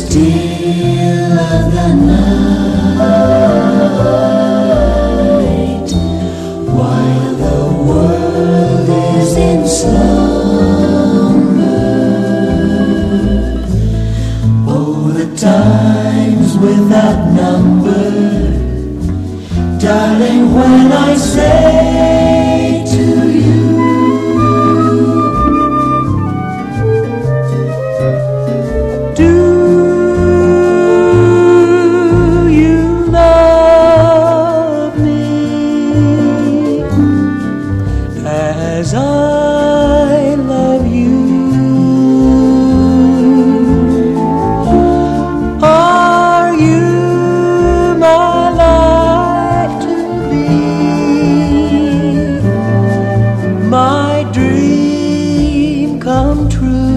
still of the night, while the world is in slumber. Oh, the times without number, darling, when I say to you, do you love me as I love you? Are you my life to be, my dream come true?